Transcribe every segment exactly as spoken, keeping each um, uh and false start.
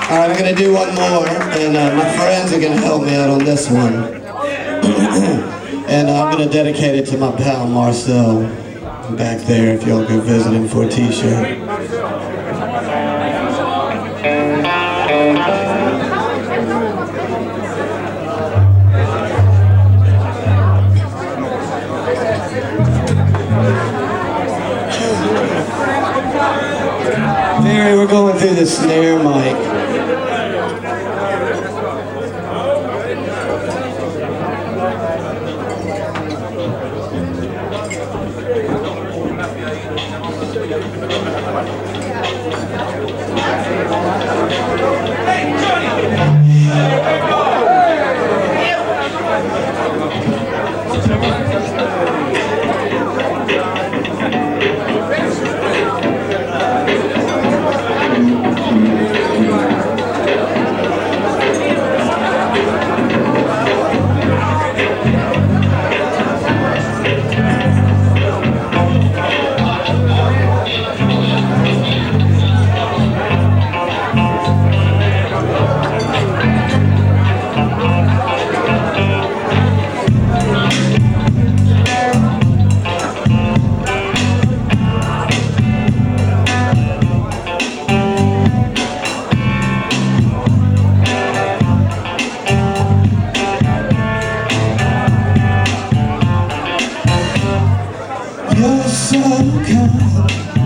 All right, I'm going to do one more, and uh, my friends are going to help me out on this one. And I'm going to dedicate it to my pal Marcel back there, if y'all go visit him for a t-shirt. Barry, we're going through the snare mic. You're so kind,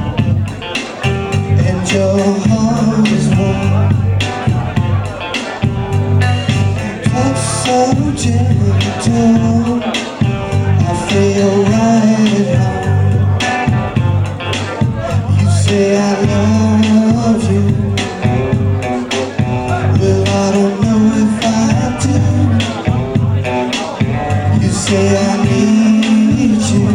and your heart is warm. Touch so gentle, I feel right at home. You say I love you, well I don't know if I do. You say I need you,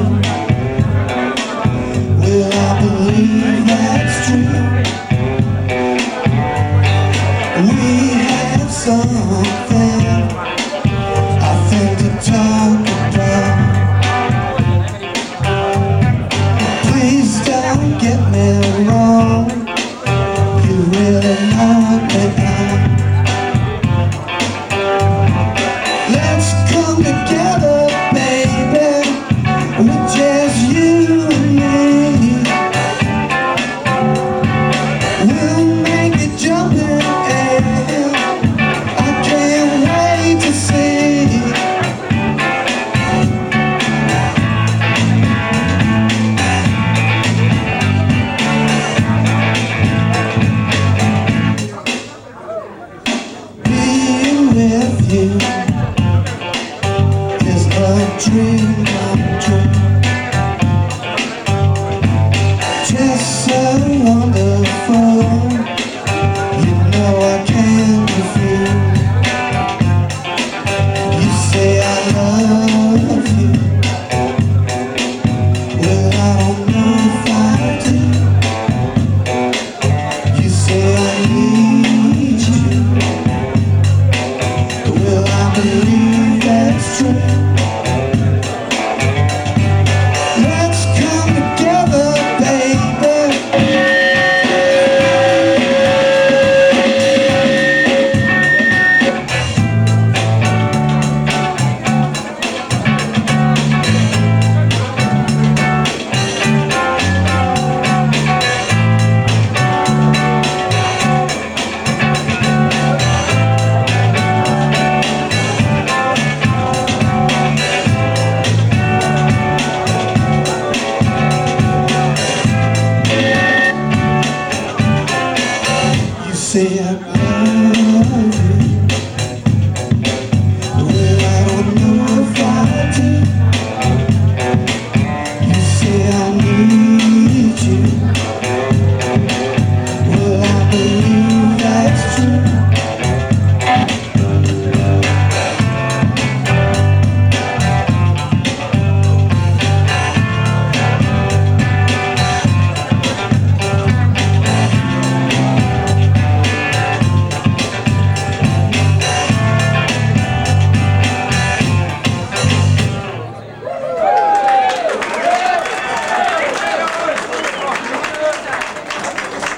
I believe that's true. We have something I think to talk about. Please don't get me wrong, you really knock me out. Let's come together, baby, with just you and me. Is a dream come true. Just so wonderful, you know I can't refuse. You say I love you, well I don't know if I do. You say I need you, well I believe that's true. Let's come together, baby. Say I love you.